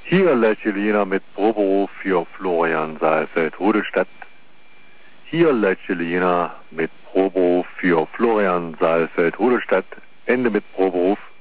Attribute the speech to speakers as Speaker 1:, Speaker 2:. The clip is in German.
Speaker 1: Hier Lechelina mit Proberuf für Florian Saalfeld-Rudestadt. Hier Lechelina mit Proberuf für Florian Saalfeld-Rudestadt. Ende mit Proberuf.